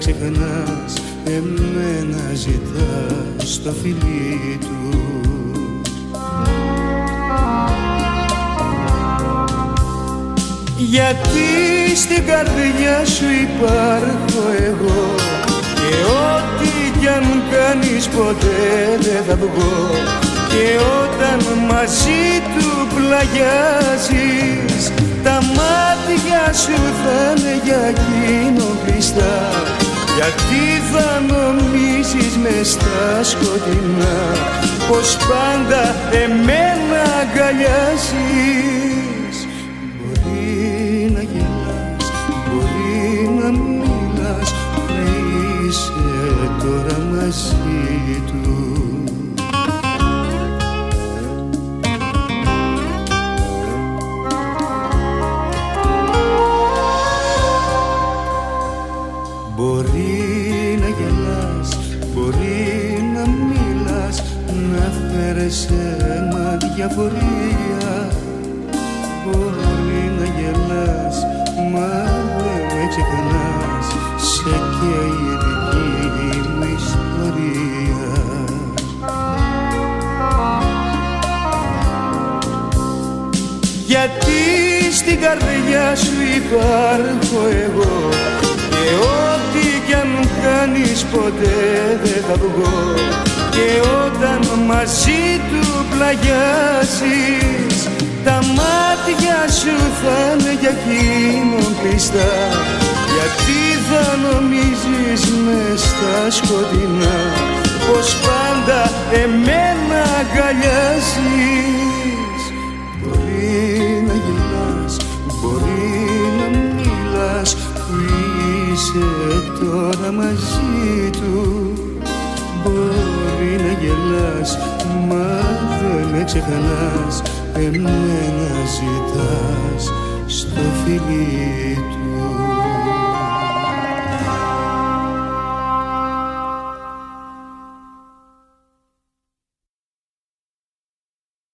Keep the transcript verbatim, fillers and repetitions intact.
ξεχνάς, εμένα ζητάς στο φιλί του. Γιατί στην καρδιά σου υπάρχω εγώ και ό,τι κι αν κάνεις ποτέ δεν θα βγω, και όταν μαζί του πλαγιάζεις τα μάτια σου θα είναι για εκείνον κλειστά. Γιατί θα νομίζεις μες στα σκοτεινά πως πάντα εμένα αγκαλιάζεις? Μπορεί να γελάς, μπορεί να μιλάς, να είσαι τώρα μαζί του. Μπορεί να γελάς, μπορεί να μιλάς, να φέρεις αίμα διαφορία. Μπορεί να γελάς, μα δεν με ξεχνάς, σε καίει η δική μου ιστορία. Γιατί στην καρδιά σου υπάρχω εγώ και ό,τι κι αν κάνεις ποτέ δεν θα βγω, και όταν μαζί του πλαγιάζεις τα μάτια σου θα είναι για εκείνον κλειστά. Γιατί θα νομίζεις μες στα σκοτεινά πως πάντα εμένα αγκαλιάζεις? Μπορεί να γελάς, μπορεί να μιλάς, που είσαι τώρα μαζί του. Μπορεί να γελάς, μα δεν με ξεχνάς, εμένα ζητάς στο φιλί του.